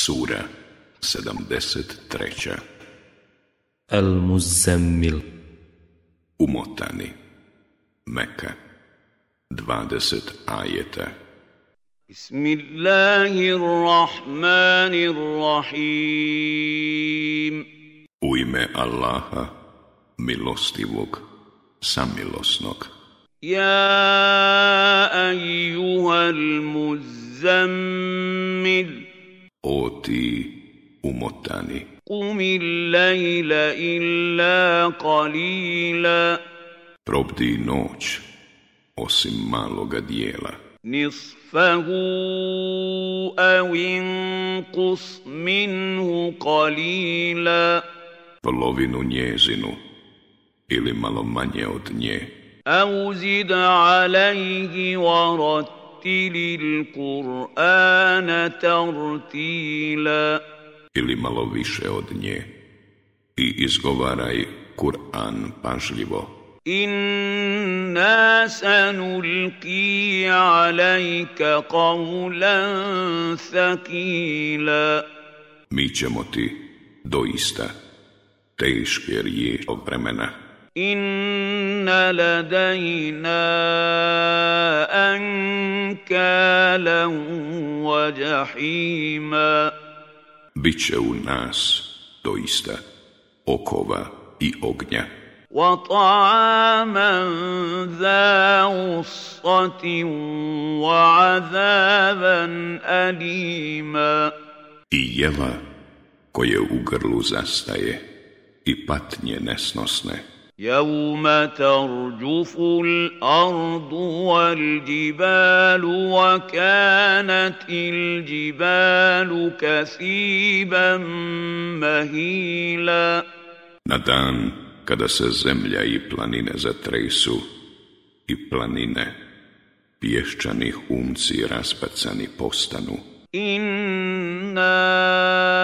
Sura 73. Al-Muzammil. Umotani. Meka. 20 ajeta. Bismillahirrahmanirrahim. U ime Allaha, milostivog, samilosnog. Ja ejuhal muzammil. O ti umotani. Qumil lejla illa qalila. Probdi noć, osim maloga dijela. Nisfahu aw inqus minhu qalila. Polovinu njezinu, ili malo manje od nje. Aw zid alayhi wa rattilil Qur'ana tartila. Ili malo više od nje. I izgovaraj Kur'an pažljivo. Inna sanulqi alayka qawlan thaqila. Mi ćemo ti doista teške riječi od vremena. Inna ladayna ankalan wa jahima. Biće u nas doista okova i ognja. Wa ta'aman dha ussatin wa azaban alima. I jela koje u grlu zastaje i patnje nesnosne. يوم ترجف الأرض والجبال وكانت الجبال كثيبا مهيلا. Na dan kada se zemlja i planine zatresu i planine pješčani humci raspacani postanu. Inna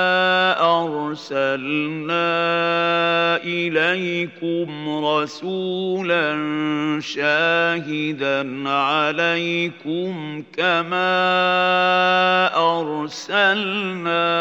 arsalna ilaikum rasulan shahidan alaikum kama arsalna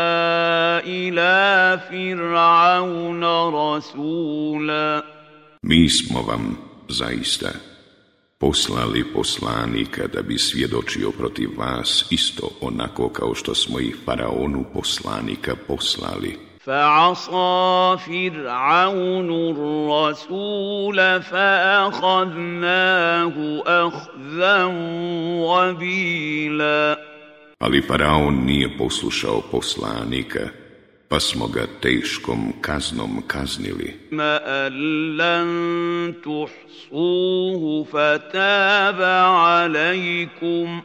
ila fir'auna rasula. Mi smo vam zaista poslali poslanika da bi svjedočio protiv vas isto onako kao što smo i faraonu poslanika poslali. فَعَصَى فِرْعَوْنُ الرَّسُولَ فَأَخَذْنَاهُ أَخْذًا وَبِيلًا. Ali faraon nije poslušao poslanika, pa smo ga teškom kaznom kaznili. مَا لَن تُحْصُوهُ فَتَابَ عَلَيْكُمْ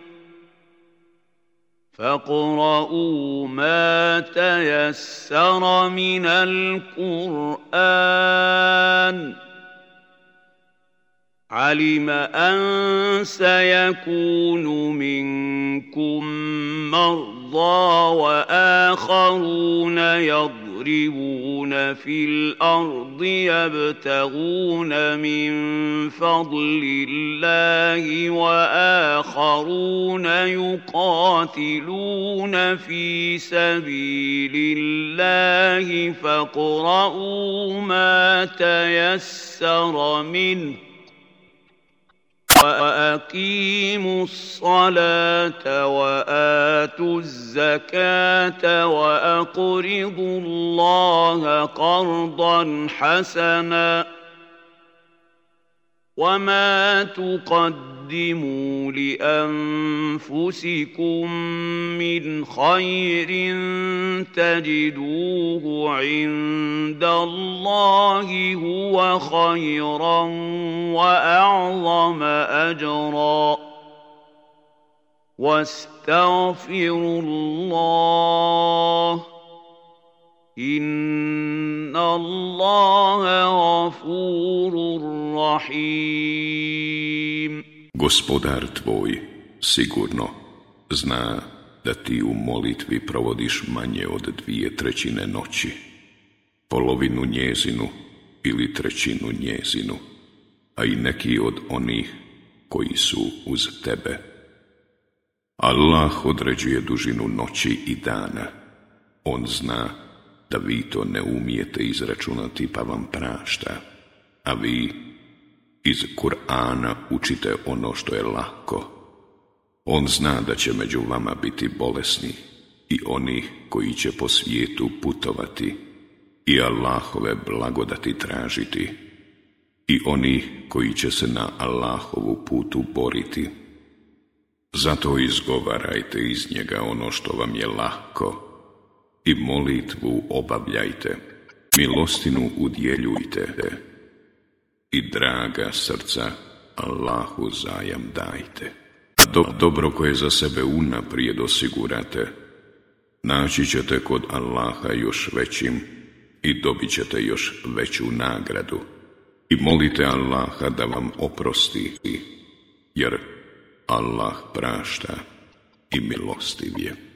فَاقْرَؤُوا مَا تَيَسَّرَ مِنَ الْقُرْآنِ. عَلِمَ أَن سَيَكُونُ مِنكُم مَّرْضَىٰ وَآخَرُونَ يَضْرِبُونَ فِي الْأَرْضِ يَبْتَغُونَ مِن فَضْلِ اللَّهِ وَآخَرُونَ يُقَاتِلُونَ فِي سَبِيلِ اللَّهِ فَاقْرَؤُوا مَا تَيَسَّرَ مِنْهُ وَأَقِيمُوا الصَّلَاةَ وَآتُوا الزَّكَاةَ وَأَقْرِضُوا اللَّهَ قَرْضًا حَسَنًا وَمَا تُقَدِّمُوا لِأَنفُسِكُم مِّنْ خَيْرٍ تَجِدُوهُ عِندَ اللَّهِ هُوَ خَيْرًا وَأَعْظَمَ أَجْرًا. وَاسْتَغْفِرُوا اللَّهَ Inna Allaha ghafurur rahim. Gospodar tvoj sigurno zna da ti u molitvi provodiš manje od 2/3 noći, polovinu njezinu ili 1/3 njezinu, a i neki od onih koji su uz tebe. Allah određuje dužinu noći i dana On zna da vi to ne umijete izračunati pa vam prašta, a vi iz Kur'ana učite ono što je lako. On zna da će među vama biti bolesni i oni koji će po svijetu putovati i Allahove blagodati tražiti i oni koji će se na Allahovu putu boriti. Zato izgovarajte iz njega ono što vam je lako i molitvu obavljajte, milostinu udjeljujte i draga srca Allahu zajam dajte. A dobro koje za sebe unaprijed osigurate, naći ćete kod Allaha još većim i dobit ćete još veću nagradu. I molite Allaha da vam oprosti, jer Allah prašta i milostiv je.